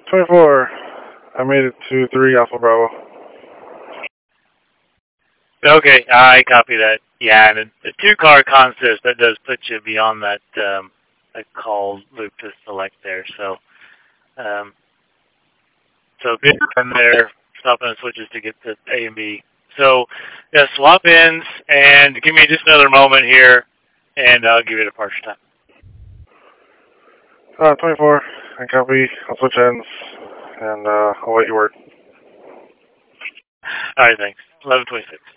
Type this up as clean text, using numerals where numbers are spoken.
24. I made it to 3 Alpha Bravo. Okay, I copy that. Yeah, and the two-car consist, that does put you beyond that call loop to select there. So, good time there, stopping and switches to get to A and B. So, yeah, swap ends, and give me just another moment here, and I'll give you the departure time. 24. I copy. I'll switch ends, and I'll wait your word. All right, thanks. 11:26.